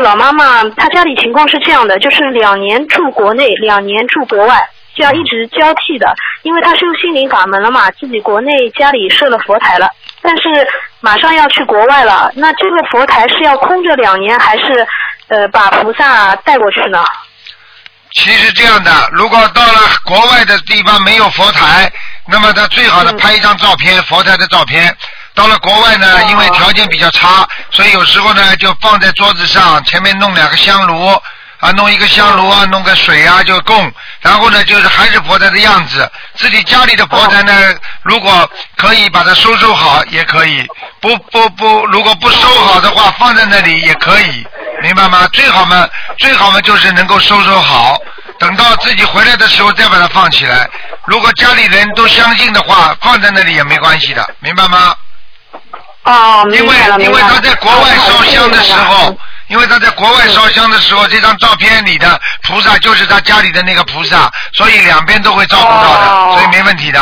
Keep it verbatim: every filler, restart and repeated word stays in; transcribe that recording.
老妈妈她家里情况是这样的，就是两年住国内，两年住国外，这样一直交替的。因为她修心灵法门了嘛，自己国内家里设了佛台了，但是马上要去国外了，那这个佛台是要空着两年，还是呃把菩萨带过去呢？ 其实这样的，如果到了国外的地方没有佛台，那么他最好的拍一张照片，嗯、佛台的照片。到了国外呢，因为条件比较差，所以有时候呢就放在桌子上，前面弄两个香炉啊，弄一个香炉啊，弄个水啊就供，然后呢就是还是佛台的样子。自己家里的佛台呢，如果可以把它收收好也可以，不不不，如果不收好的话，放在那里也可以，明白吗？最好嘛，最好嘛就是能够收收好，等到自己回来的时候再把它放起来。如果家里人都相信的话，放在那里也没关系的，明白吗？ 哦， 因为因为他在国外烧香的时候，因为他在国外烧香的时候，这张照片里的菩萨就是他家里的那个菩萨，所以两边都会照顾到的，所以没问题的。